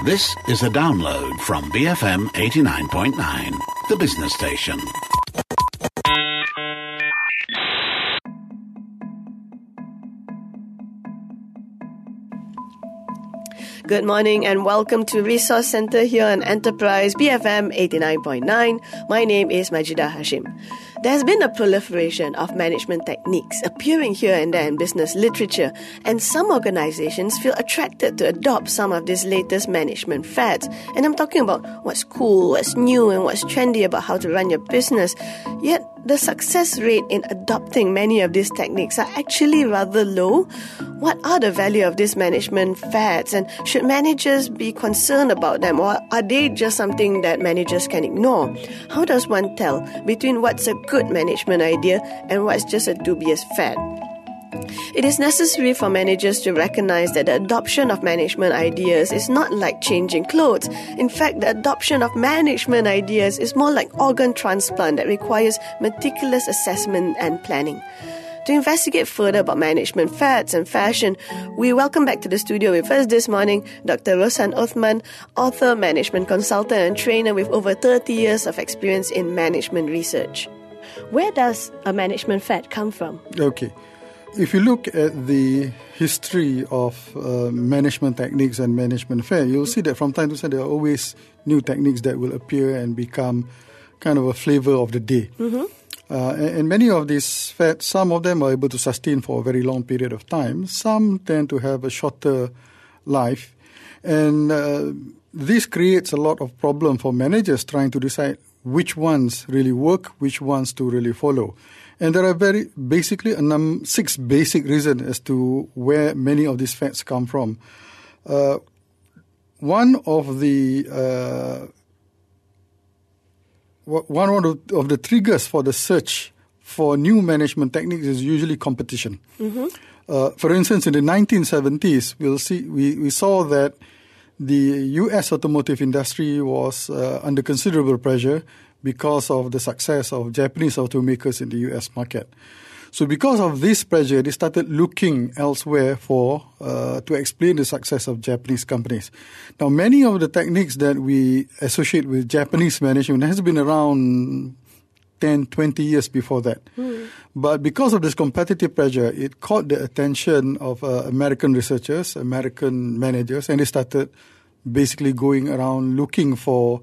This is a download from BFM 89.9, the business station. Good morning and welcome to Resource Centre here on Enterprise BFM 89.9. My name is Majidah Hashim. There has been a proliferation of management techniques appearing here and there in business literature, and some organizations feel attracted to adopt some of these latest management fads. And I'm talking about what's cool, what's new, and what's trendy about how to run your business. Yet, the success rate in adopting many of these techniques are actually rather low. What are the value of these management fads, and should managers be concerned about them, or are they just something that managers can ignore? How does one tell between what's a good management idea and what's just a dubious fad? It is necessary for managers to recognize that the adoption of management ideas is not like changing clothes. In fact, the adoption of management ideas is more like organ transplant that requires meticulous assessment and planning. To investigate further about management fads and fashion, we welcome back to the studio with us this morning Dr. Roshan Othman, author, management consultant and trainer with over 30 years of experience in management research. Where does a management fad come from? Okay. If you look at the history of management techniques and management fad, you'll see that from time to time there are always new techniques that will appear and become kind of a flavor of the day. Mm-hmm. And many of these fads, some of them are able to sustain for a very long period of time. Some tend to have a shorter life. And this creates a lot of problem for managers trying to decide which ones really work, which ones to really follow. And there are basically 6 basic reasons as to where many of these fads come from. One of the triggers for the search for new management techniques is usually competition. Mm-hmm. For instance, in the 1970s, we saw that the U.S. automotive industry was under considerable pressure because of the success of Japanese automakers in the U.S. market. So because of this pressure, they started looking elsewhere to explain the success of Japanese companies. Now, many of the techniques that we associate with Japanese management has been around 10, 20 years before that. Mm. But because of this competitive pressure, it caught the attention of American researchers, American managers, and they started basically going around looking for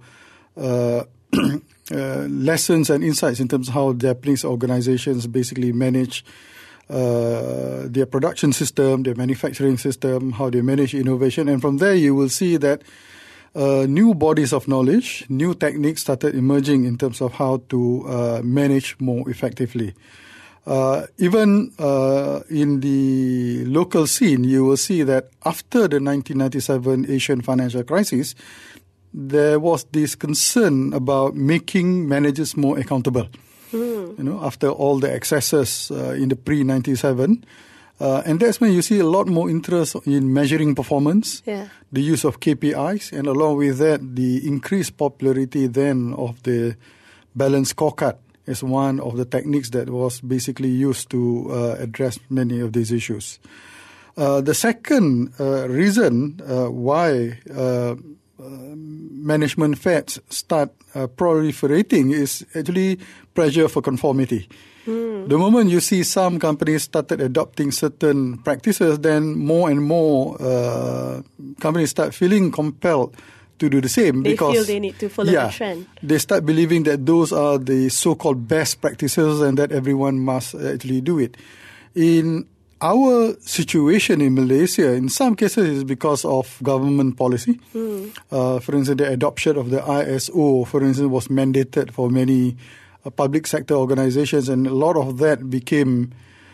lessons and insights in terms of how Japanese organizations basically manage their production system, their manufacturing system, how they manage innovation. And from there, you will see that new bodies of knowledge, new techniques started emerging in terms of how to manage more effectively. Even in the local scene, you will see that after the 1997 Asian financial crisis, there was this concern about making managers more accountable. After all the excesses in the pre-97. And that's when you see a lot more interest in measuring performance, the use of KPIs, and along with that, the increased popularity then of the balanced scorecard as one of the techniques that was basically used to address many of these issues. The second reason why management fads start proliferating is actually pressure for conformity. The moment you see some companies started adopting certain practices, then more and more companies start feeling compelled to do the same. They feel they need to follow the trend. They start believing that those are the so-called best practices and that everyone must actually do it. In our situation in Malaysia, in some cases, is because of government policy. For instance, the adoption of the ISO, for instance, was mandated for many public sector organizations, and a lot of that became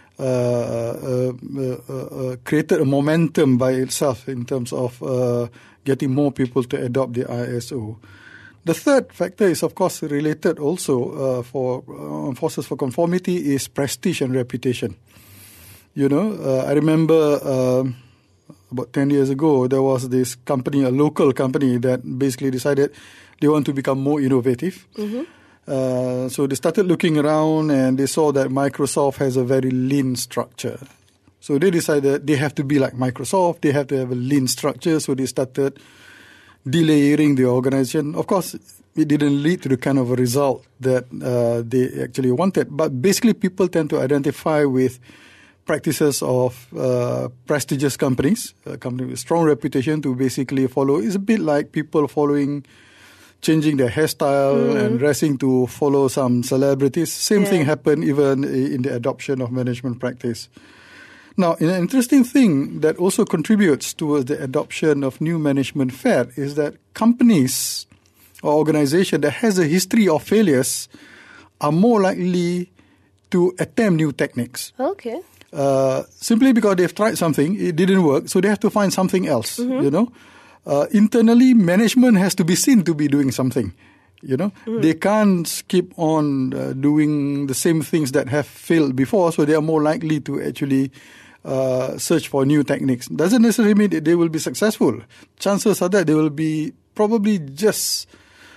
created a momentum by itself in terms of getting more people to adopt the ISO. The third factor is, of course, related also for forces for conformity is prestige and reputation. I remember about 10 years ago, there was this company, a local company, that basically decided they want to become more innovative. Mm-hmm. So they started looking around and they saw that Microsoft has a very lean structure. So they decided they have to be like Microsoft, they have to have a lean structure. So they started delayering the organization. Of course, it didn't lead to the kind of a result that they actually wanted. But basically, people tend to identify with practices of prestigious companies, a company with strong reputation to basically follow. It's a bit like people changing their hairstyle and dressing to follow some celebrities. Same thing happened even in the adoption of management practice. Now, an interesting thing that also contributes towards the adoption of new management fad is that companies or organizations that has a history of failures are more likely to attempt new techniques. Okay. Simply because they've tried something, it didn't work, so they have to find something else, internally, management has to be seen to be doing something. They can't keep on doing the same things that have failed before, so they are more likely to actually search for new techniques. Doesn't necessarily mean that they will be successful. Chances are that they will be probably just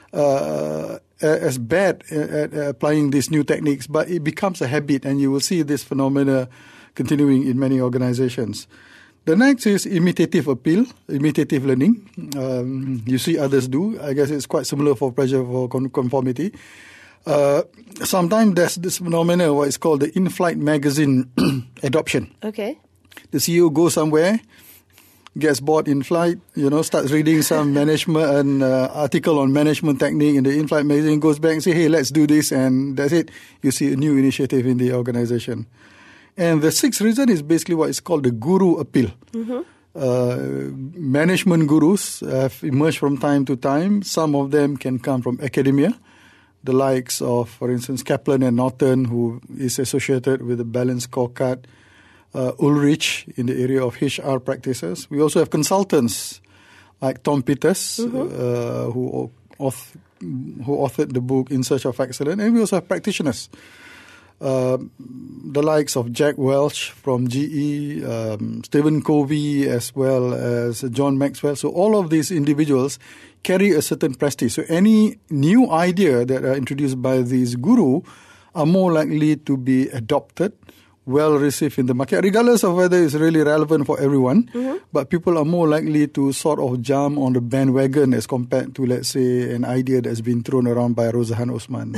as bad at applying these new techniques, but it becomes a habit, and you will see this phenomena continuing in many organizations. The next is imitative appeal, imitative learning. You see others do. I guess it's quite similar for pressure for conformity. Sometimes there's this phenomenon, what is called the in-flight magazine adoption. Okay. The CEO goes somewhere, gets bored in flight, starts reading some management article on management technique in the in-flight magazine, goes back and says, hey, let's do this, and that's it. You see a new initiative in the organization. And the sixth reason is basically what is called the guru appeal. Management gurus have emerged from time to time. Some of them can come from academia, the likes of, for instance, Kaplan and Norton, who is associated with the Balanced Scorecard, Ulrich in the area of HR practices. We also have consultants like Tom Peters, who authored the book In Search of Excellence. And we also have practitioners. The likes of Jack Welch from GE, Stephen Covey, as well as John Maxwell. So all of these individuals carry a certain prestige. So any new idea that are introduced by these guru are more likely to be adopted, well received in the market, regardless of whether it's really relevant for everyone. But people are more likely to sort of jump on the bandwagon as compared to, let's say, an idea that's been thrown around by Rozahan Osman.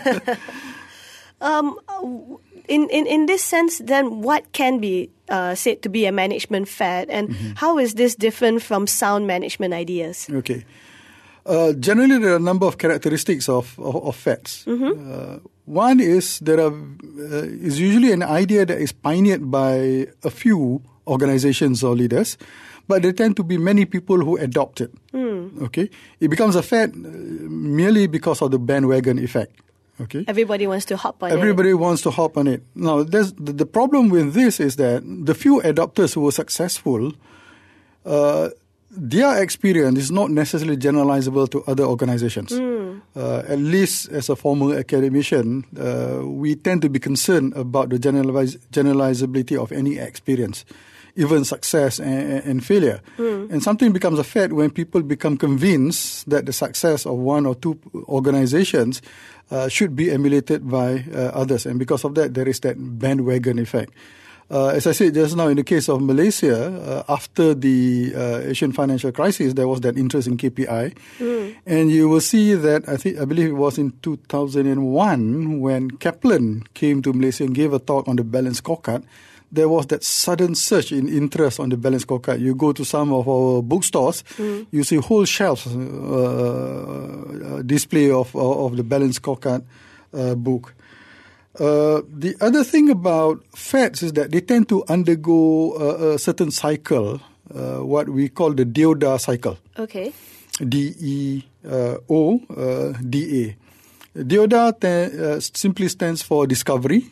In this sense, then, what can be said to be a management fad, and how is this different from sound management ideas? Okay. Generally, there are a number of characteristics of fads. One is is usually an idea that is pioneered by a few organizations or leaders, but there tend to be many people who adopt it. Okay, it becomes a fad merely because of the bandwagon effect. Okay. Everybody wants to hop on it. Everybody wants to hop on it. Now, the problem with this is that the few adopters who were successful, their experience is not necessarily generalizable to other organizations. At least as a former academician, we tend to be concerned about the generalizability of any experience, even success and failure. And something becomes a fad when people become convinced that the success of one or two organizations should be emulated by others. And because of that, there is that bandwagon effect. As I said just now, in the case of Malaysia, after the Asian financial crisis, there was that interest in KPI. And you will see that, I believe it was in 2001, when Kaplan came to Malaysia and gave a talk on the Balanced Scorecard, there was that sudden surge in interest on the Balanced Scorecard. You go to some of our bookstores, you see whole shelves display of the Balanced Scorecard book. The other thing about fads is that they tend to undergo a certain cycle, what we call the Deoda cycle. Okay. DEODA. Deoda simply stands for discovery.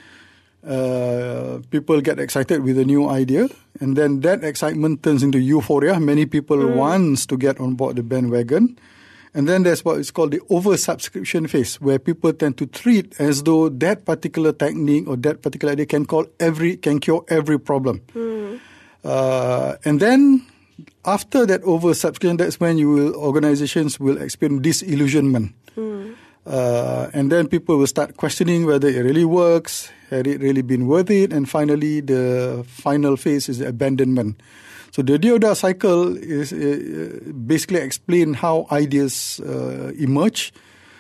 People get excited with a new idea, and then that excitement turns into euphoria. Many people want to get on board the bandwagon. And then there's what is called the oversubscription phase, where people tend to treat as though that particular technique or that particular idea can cure every problem. And then after that oversubscription, that's when organizations will experience disillusionment. And then people will start questioning whether it really works, had it really been worth it, and finally the final phase is abandonment. So the Deoda cycle is basically explain how ideas emerge,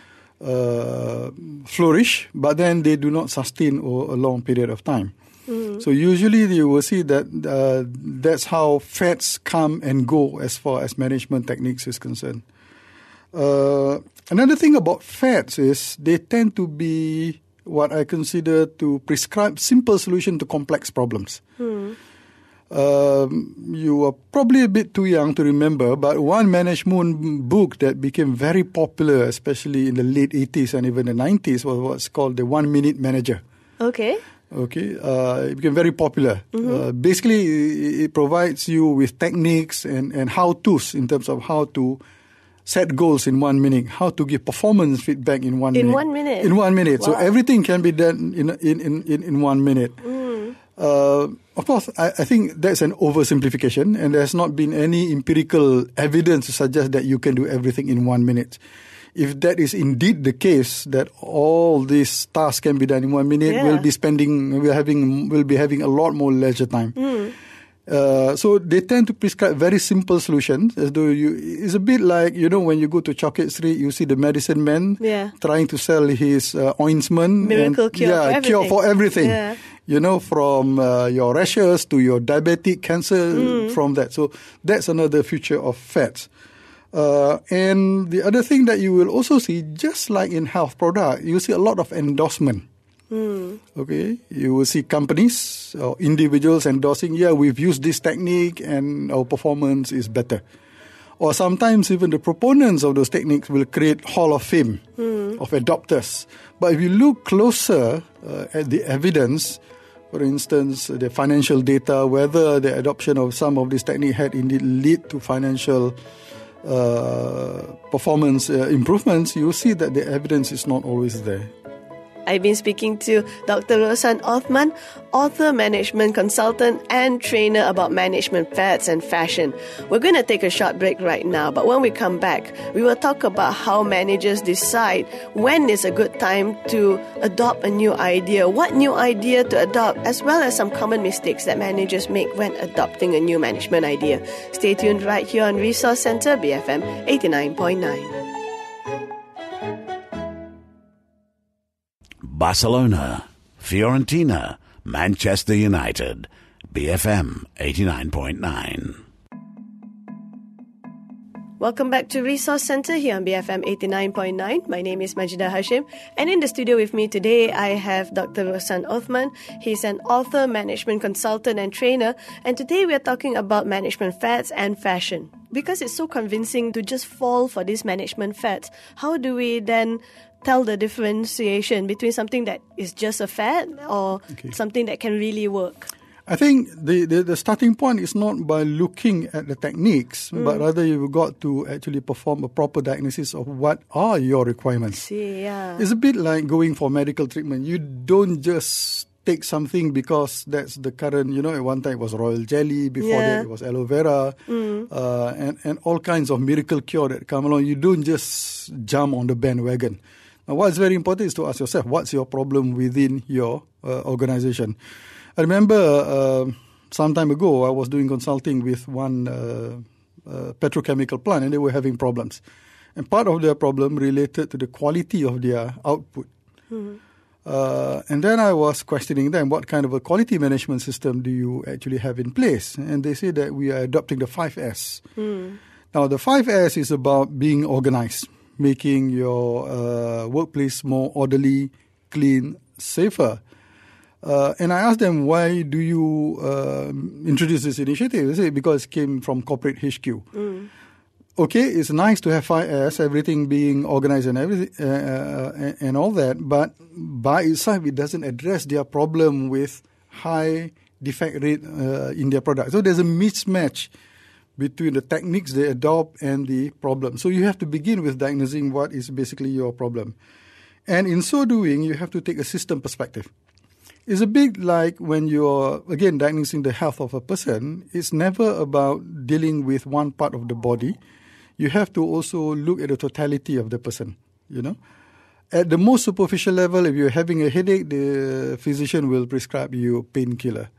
flourish, but then they do not sustain over a long period of time. So usually you will see that that's how fads come and go as far as management techniques is concerned. Another thing about fads is they tend to be what I consider to prescribe simple solution to complex problems. You are probably a bit too young to remember, but one management book that became very popular, especially in the late 80s and even the 90s, was what's called the 1 Minute Manager. Okay. It became very popular. Basically, it provides you with techniques and how-tos in terms of how to set goals in 1 minute, how to give performance feedback in 1 minute. In 1 minute? In 1 minute. Wow. So everything can be done in 1 minute. Of course, I think that's an oversimplification, and there's not been any empirical evidence to suggest that you can do everything in 1 minute. If that is indeed the case, that all these tasks can be done in 1 minute, we'll be having a lot more leisure time. So they tend to prescribe very simple solutions. As though it's a bit like, when you go to Chocolate Street, you see the medicine man trying to sell his ointment. Miracle cure for everything. Yeah. From your rashes to your diabetic cancer, from that. So that's another feature of fads. And the other thing that you will also see, just like in health product, you see a lot of endorsement. Okay, you will see companies or individuals endorsing, we've used this technique and our performance is better. Or sometimes even the proponents of those techniques will create Hall of Fame of adopters. But if you look closer at the evidence, for instance, the financial data, whether the adoption of some of this technique had indeed lead to financial performance improvements, you see that the evidence is not always there. I've been speaking to Dr. Roshan Othman, author, management consultant, and trainer about management fads and fashion. We're going to take a short break right now, but when we come back, we will talk about how managers decide when is a good time to adopt a new idea, what new idea to adopt, as well as some common mistakes that managers make when adopting a new management idea. Stay tuned right here on Resource Center, BFM 89.9. Barcelona, Fiorentina, Manchester United, BFM 89.9. Welcome back to Resource Center here on BFM 89.9. My name is Majidah Hashim, and in the studio with me today I have Dr. Roshan Othman. He's an author, management consultant and trainer, and today we are talking about management fads and fashion. Because it's so convincing to just fall for these management fads, how do we then tell the differentiation between something that is just a fad or something that can really work? I think the starting point is not by looking at the techniques, but rather you've got to actually perform a proper diagnosis of what are your requirements. It's a bit like going for medical treatment. You don't just take something because that's the current, at one time it was royal jelly, before that it was aloe vera, and all kinds of miracle cure that come along. You don't just jump on the bandwagon. Now, what's very important is to ask yourself, what's your problem within your organization? I remember some time ago, I was doing consulting with one petrochemical plant, and they were having problems. And part of their problem related to the quality of their output. And then I was questioning them, what kind of a quality management system do you actually have in place? And they said that we are adopting the 5S. Now, the 5S is about being organized, making your workplace more orderly, clean, safer. And I asked them, why do you introduce this initiative? They say, because it came from corporate HQ. Okay, it's nice to have 5S, everything being organized and everything and all that, but by itself, it doesn't address their problem with high defect rate in their product. So there's a mismatch between the techniques they adopt and the problem. So you have to begin with diagnosing what is basically your problem. And in so doing, you have to take a system perspective. It's a bit like when you're, again, diagnosing the health of a person. It's never about dealing with one part of the body. You have to also look at the totality of the person, At the most superficial level, if you're having a headache, the physician will prescribe you a painkiller.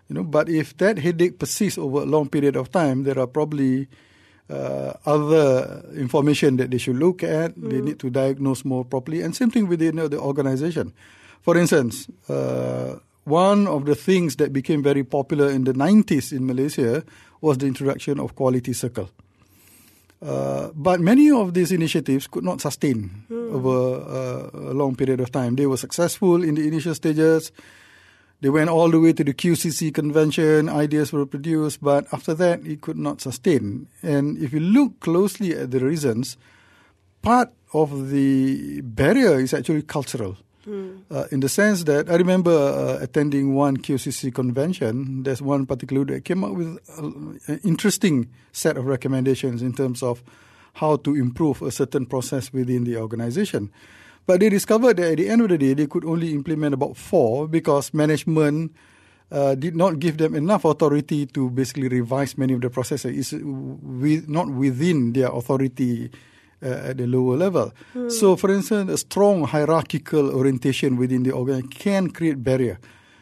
But if that headache persists over a long period of time, there are probably other information that they should look at. They need to diagnose more properly. And same thing within the organization. For instance, one of the things that became very popular in the 90s in Malaysia was the introduction of Quality Circle. But many of these initiatives could not sustain over a long period of time. They were successful in the initial stages. They went all the way to the QCC convention, ideas were produced, but after that, it could not sustain. And if you look closely at the reasons, part of the barrier is actually cultural. In the sense that I remember attending one QCC convention. There's one particular that came up with an interesting set of recommendations in terms of how to improve a certain process within the organization. But they discovered that at the end of the day, they could only implement about 4 because management did not give them enough authority to basically revise many of the processes. It's not within their authority at the lower level. So, for instance, a strong hierarchical orientation within the organization can create barrier.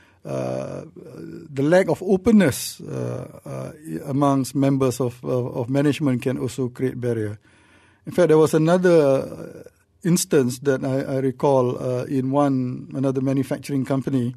The lack of openness amongst members of management can also create barrier. In fact, there was another instance that I recall in another manufacturing company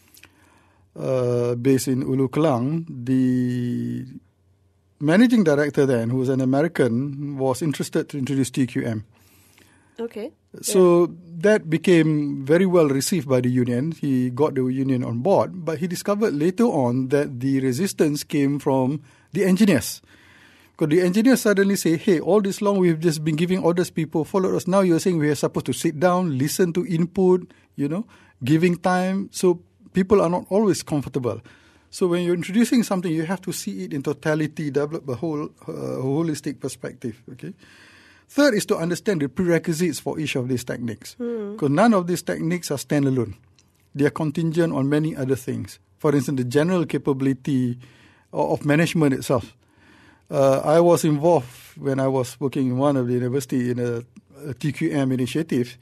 based in Ulu Kelang. The managing director then, who was an American, was interested to introduce TQM. Okay. So that became very well received by the union. He got the union on board, but he discovered later on that the resistance came from the engineers. Because the engineers suddenly say, hey, all this long we've just been giving orders, people followed us. Now you're saying we are supposed to sit down, listen to input, giving time. So people are not always comfortable. So when you're introducing something, you have to see it in totality, develop a whole holistic perspective. Okay. Third is to understand the prerequisites for each of these techniques. Because none of these techniques are standalone. They are contingent on many other things. For instance, the general capability of management itself. I was involved when I was working in one of the university in a TQM initiative.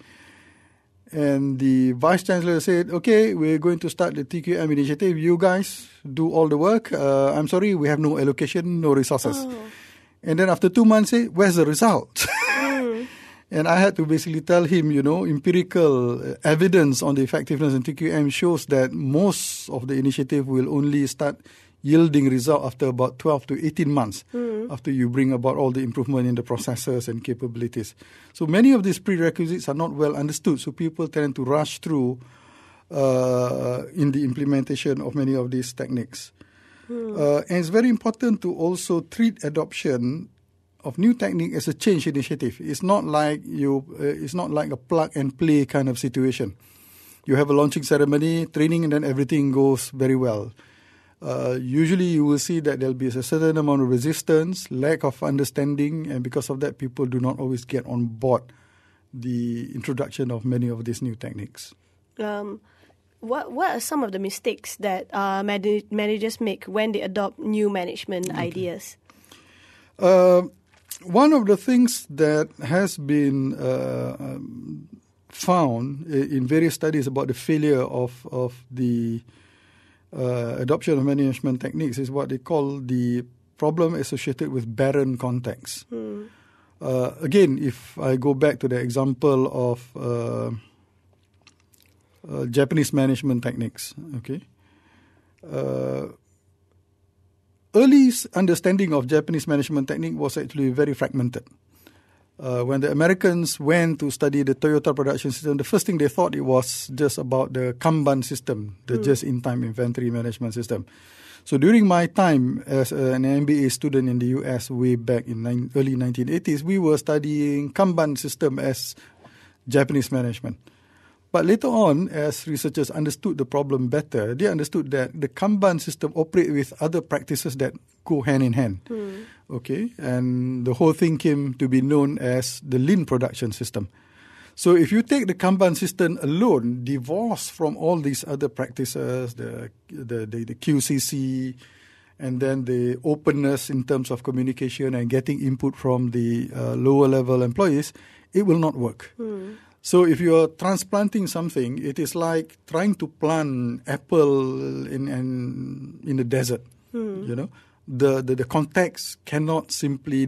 And the Vice Chancellor said, okay, we're going to start the TQM initiative. You guys do all the work. I'm sorry, we have no allocation, no resources. And then after 2 months, say, where's the result? And I had to basically tell him, empirical evidence on the effectiveness in TQM shows that most of the initiative will only start yielding result after about 12 to 18 months after you bring about all the improvement in the processes and capabilities. So many of these prerequisites are not well understood, so people tend to rush through in the implementation of many of these techniques. And it's very important to also treat adoption of new technique as a change initiative. It's not like a plug and play kind of situation. You have a launching ceremony, training, and then everything goes very well. Usually you will see that there'll be a certain amount of resistance, lack of understanding, and because of that, people do not always get on board the introduction of many of these new techniques. What are some of the mistakes that managers make when they adopt new management ideas? One of the things that has been found in various studies about the failure of the adoption of management techniques is what they call the problem associated with barren context. Again, if I go back to the example of Japanese management techniques, okay, early understanding of Japanese management technique was actually very fragmented. When the Americans went to study the Toyota production system, the first thing they thought it was just about the Kanban system, the just-in-time inventory management system. So during my time as an MBA student in the US way back in early 1980s, we were studying Kanban system as Japanese management. But later on, as researchers understood the problem better, they understood that the Kanban system operates with other practices that go hand in hand. Okay, and the whole thing came to be known as the lean production system. So if you take the Kanban system alone, divorced from all these other practices, the QCC, and then the openness in terms of communication and getting input from the lower level employees, it will not work. So if you are transplanting something, it is like trying to plant apple in the desert. You know, the context cannot simply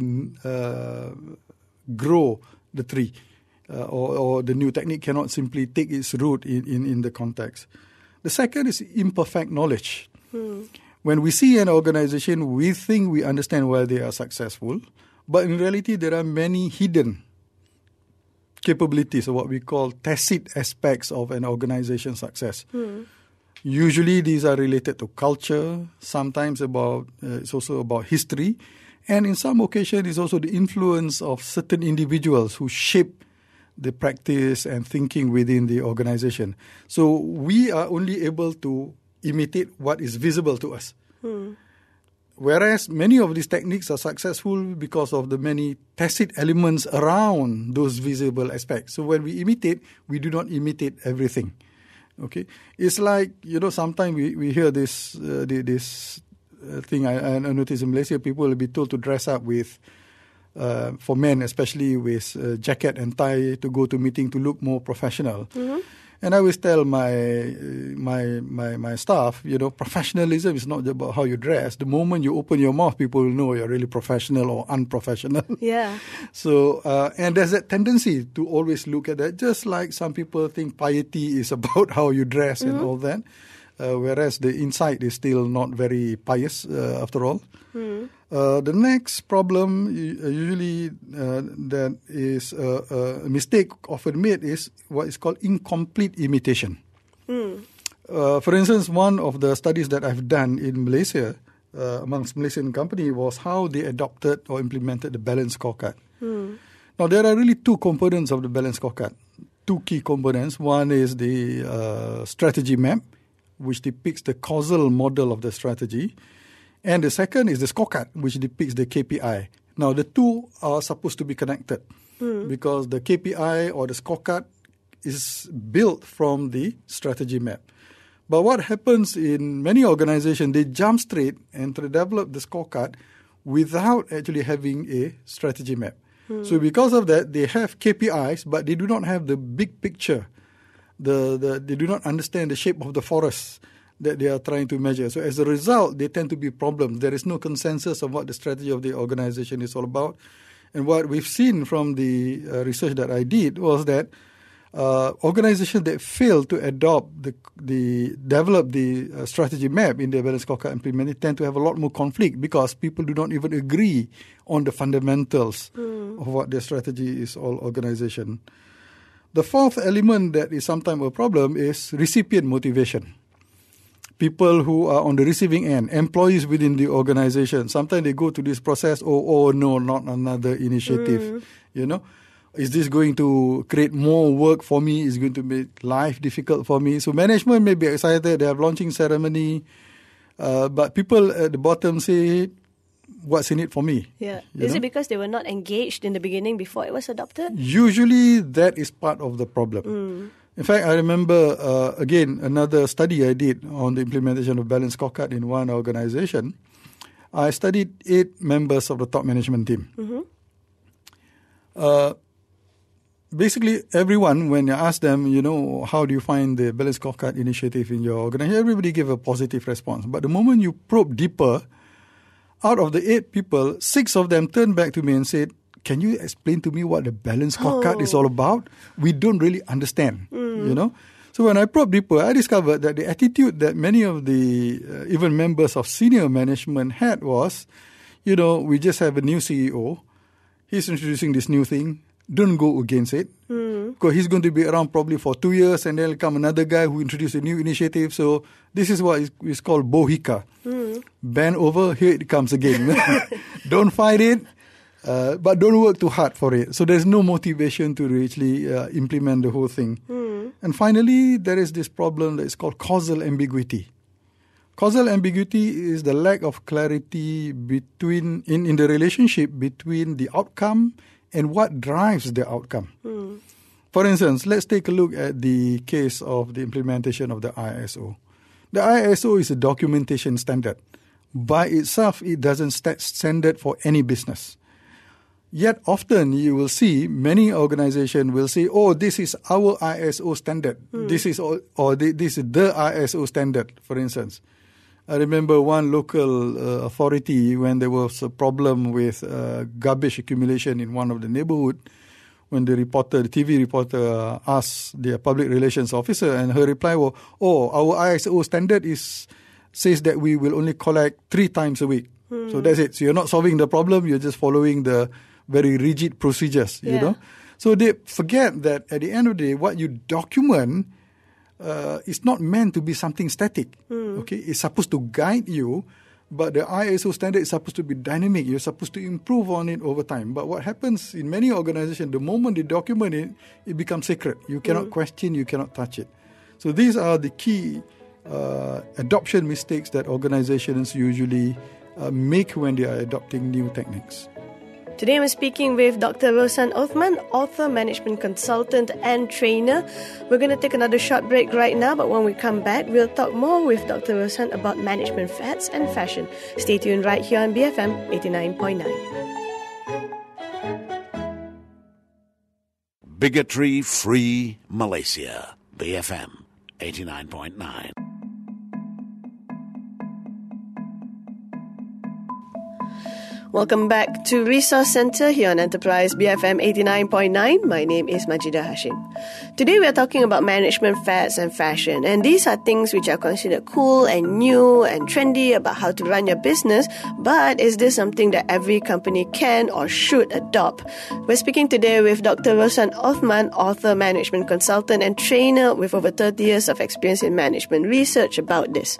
grow the tree, or the new technique cannot simply take its root in the context. The second is imperfect knowledge. When we see an organization, we think we understand why they are successful, but in reality, there are many hidden capabilities, or what we call tacit aspects of an organization's success. Usually, these are related to culture. Sometimes it's also about history, and in some occasions, it's also the influence of certain individuals who shape the practice and thinking within the organization. So we are only able to imitate what is visible to us. Whereas many of these techniques are successful because of the many tacit elements around those visible aspects. So when we imitate, we do not imitate everything. Okay, it's like, sometimes we hear this thing. I notice in Malaysia, people will be told to dress up with, for men especially, with jacket and tie to go to meeting to look more professional. And I always tell my staff, professionalism is not about how you dress. The moment you open your mouth, people will know you're really professional or unprofessional. Yeah. So, and there's that tendency to always look at that, just like some people think piety is about how you dress and all that, whereas the inside is still not very pious after all. The next problem usually that is a mistake often made is what is called incomplete imitation. For instance, one of the studies that I've done in Malaysia amongst Malaysian companies was how they adopted or implemented the balanced scorecard. Now, there are really two components of the balanced scorecard, two key components. One is the strategy map, which depicts the causal model of the strategy. And the second is the scorecard, which depicts the KPI. Now, the two are supposed to be connected because the KPI or the scorecard is built from the strategy map. But what happens in many organizations, they jump straight and to develop the scorecard without actually having a strategy map. So because of that, they have KPIs, but they do not have the big picture. They do not understand the shape of the forest that they are trying to measure. So as a result, they tend to be problems. There is no consensus of what the strategy of the organization is all about. And what we've seen from the research that I did was that organizations that fail to develop the strategy map in their balanced scorecard implementation tend to have a lot more conflict because people do not even agree on the fundamentals of what their strategy is all organization. The fourth element that is sometimes a problem is recipient motivation. People who are on the receiving end, employees within the organization, sometimes they go to this process, oh no, not another initiative, Is this going to create more work for me? Is it going to make life difficult for me? So management may be excited, they have launching ceremony, but people at the bottom say, what's in it for me? Yeah. Is it because they were not engaged in the beginning before it was adopted? Usually that is part of the problem. In fact, I remember, again, another study I did on the implementation of balanced scorecard in one organization. I studied 8 members of the top management team. Basically, everyone, when you ask them, how do you find the balanced scorecard initiative in your organization, everybody gave a positive response. But the moment you probe deeper, out of the 8 people, 6 of them turned back to me and said, can you explain to me what the balanced scorecard is all about? We don't really understand, So when I probed deeper, I discovered that the attitude that many of the even members of senior management had was, we just have a new CEO. He's introducing this new thing. Don't go against it. Because he's going to be around probably for 2 years and then will come another guy who introduced a new initiative. So this is what is called bohika. Bend over, here it comes again. Don't fight it. But don't work too hard for it. So there's no motivation to actually implement the whole thing. And finally, there is this problem that is called causal ambiguity. Causal ambiguity is the lack of clarity between in the relationship between the outcome and what drives the outcome. For instance, let's take a look at the case of the implementation of the ISO. The ISO is a documentation standard. By itself, it doesn't set standard for any business. Yet often you will see many organizations will say, oh, this is our ISO standard. This is this is the ISO standard, for instance. I remember one local authority when there was a problem with garbage accumulation in one of the neighborhood, when the TV reporter asked their public relations officer, and her reply was, oh, our ISO standard says that we will only collect 3 times a week. So that's it. So you're not solving the problem, you're just following the very rigid procedures, you know. So they forget that at the end of the day, what you document is not meant to be something static. Okay, it's supposed to guide you, but the ISO standard is supposed to be dynamic. You're supposed to improve on it over time. But what happens in many organizations, the moment they document it, it becomes sacred. You cannot question, you cannot touch it. So these are the key adoption mistakes that organizations usually make when they are adopting new techniques. Today I'm speaking with Dr. Roshan Othman, author, management consultant and trainer. We're going to take another short break right now, but when we come back, we'll talk more with Dr. Roshan about management fads and fashion. Stay tuned right here on BFM 89.9. Bigotry-free Malaysia. BFM 89.9. Welcome back to Resource Center here on Enterprise BFM 89.9. My name is Majidah Hashim. Today we are talking about management fads and fashion, and these are things which are considered cool and new and trendy about how to run your business, but is this something that every company can or should adopt? We're speaking today with Dr. Roshan Othman, author, management consultant and trainer with over 30 years of experience in management research about this.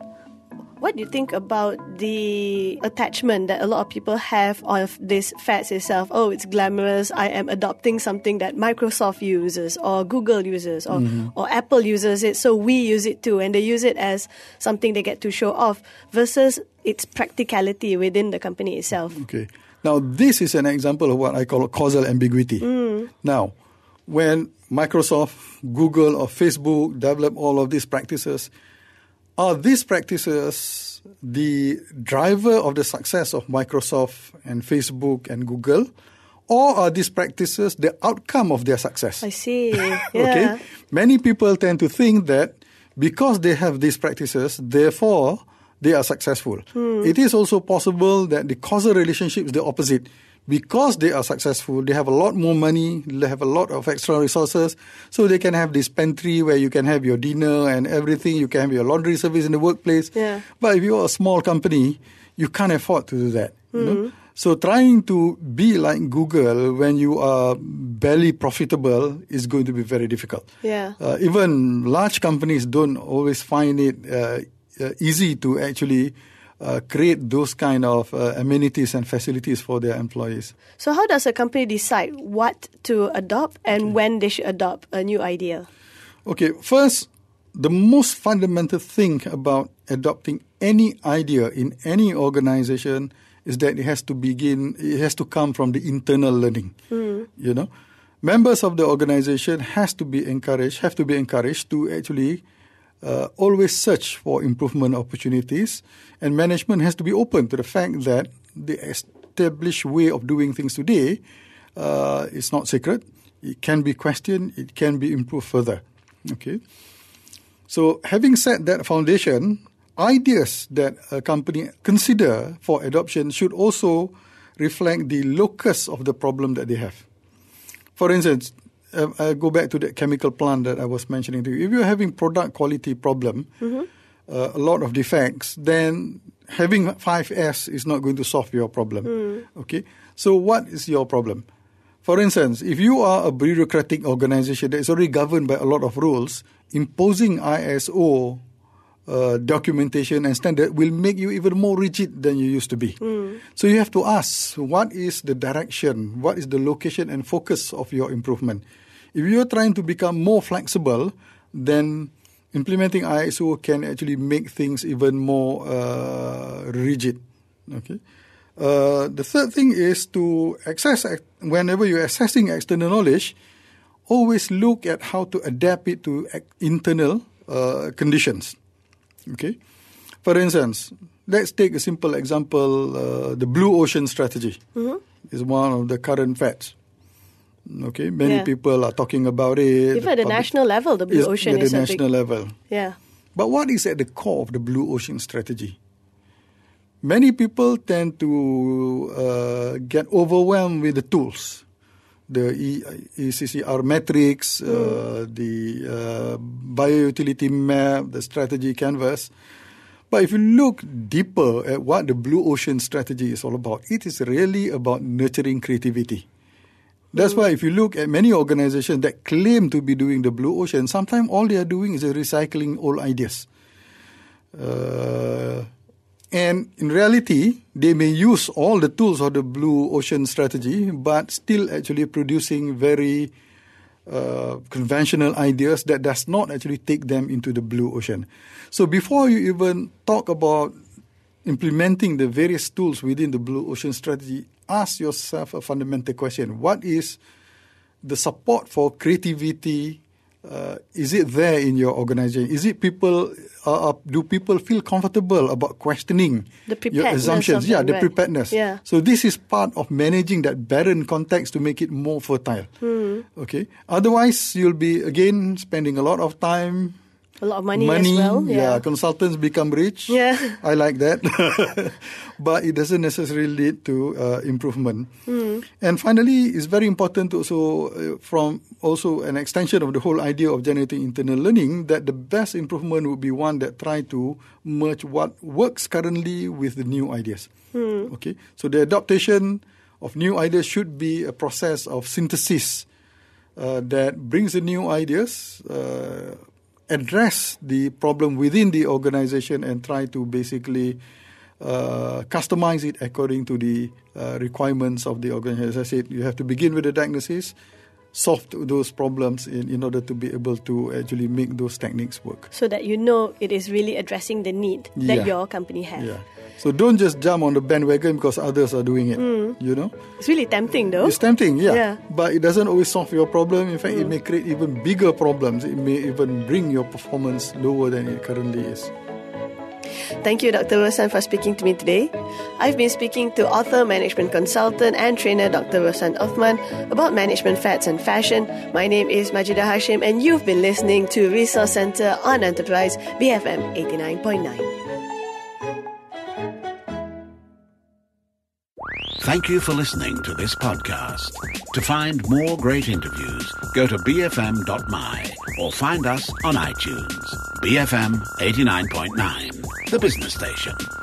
What do you think about the attachment that a lot of people have of this fads itself? Oh, it's glamorous. I am adopting something that Microsoft uses or Google uses or Apple uses it, so we use it too. And they use it as something they get to show off versus its practicality within the company itself. Okay. Now, this is an example of what I call causal ambiguity. Now, when Microsoft, Google or Facebook develop all of these practices, are these practices the driver of the success of Microsoft and Facebook and Google, or are these practices the outcome of their success? I see. Yeah. Okay. Many people tend to think that because they have these practices, therefore they are successful. It is also possible that the causal relationship is the opposite. Because they are successful, they have a lot more money, they have a lot of extra resources, so they can have this pantry where you can have your dinner and everything, you can have your laundry service in the workplace. Yeah. But if you're a small company, you can't afford to do that. You know? So trying to be like Google when you are barely profitable is going to be very difficult. Yeah. Even large companies don't always find it easy to actually create those kind of amenities and facilities for their employees. So how does a company decide what to adopt and when they should adopt a new idea? Okay, first, the most fundamental thing about adopting any idea in any organization is that it has to come from the internal learning. You know, members of the organization have to be encouraged to actually always search for improvement opportunities, and management has to be open to the fact that the established way of doing things today is not sacred. It can be questioned. It can be improved further. Okay. So having set that foundation, ideas that a company consider for adoption should also reflect the locus of the problem that they have. For instance, I go back to the chemical plant that I was mentioning to you. If you're having product quality problem, a lot of defects, then having 5S is not going to solve your problem. Okay, so what is your problem? For instance, if you are a bureaucratic organization that is already governed by a lot of rules, imposing ISO documentation and standard will make you even more rigid than you used to be. So you have to ask, what is the direction, what is the location and focus of your improvement? If you're trying to become more flexible, then implementing ISO can actually make things even more rigid. Okay. The third thing is to whenever you're assessing external knowledge, always look at how to adapt it to internal conditions. Okay. For instance, let's take a simple example, the Blue Ocean strategy. is one of the current fads. Okay, many people are talking about it. Even at the national level, the blue ocean is at the national level. Yeah. But what is at the core of the blue ocean strategy? Many people tend to get overwhelmed with the tools, the ECCR metrics, the bioutility map, the strategy canvas. But if you look deeper at what the blue ocean strategy is all about, it is really about nurturing creativity. That's why if you look at many organizations that claim to be doing the blue ocean, sometimes all they are doing is recycling old ideas. And in reality, they may use all the tools of the blue ocean strategy, but still actually producing very conventional ideas that does not actually take them into the blue ocean. So before you even talk about implementing the various tools within the blue ocean strategy, ask yourself a fundamental question. What is the support for creativity? Is it there in your organization? Is it people? Do people feel comfortable about questioning your assumptions? Yeah, the preparedness. Yeah. So this is part of managing that barren context to make it more fertile. Okay. Otherwise, you'll be again spending a lot of time. A lot of money as well. Yeah, consultants become rich. Yeah. I like that. But it doesn't necessarily lead to improvement. And finally, it's very important to also, from also an extension of the whole idea of generating internal learning, that the best improvement would be one that try to merge what works currently with the new ideas. Okay, so the adaptation of new ideas should be a process of synthesis that brings the new ideas, address the problem within the organization and try to basically customize it according to the requirements of the organization. As I said, you have to begin with the diagnosis, solve those problems in order to be able to actually make those techniques work. So that you know it is really addressing the need that your company has. Yeah. So don't just jump on the bandwagon because others are doing it, you know. It's really tempting though. It's tempting, yeah. But it doesn't always solve your problem. In fact, it may create even bigger problems. It may even bring your performance lower than it currently is. Thank you, Dr. Roshan, for speaking to me today. I've been speaking to author, management consultant and trainer Dr. Roshan Uthman about management fads and fashion. My name is Majidah Hashim and you've been listening to Resource Center on Enterprise BFM 89.9. Thank you for listening to this podcast. To find more great interviews, go to bfm.my or find us on iTunes. BFM 89.9, the business station.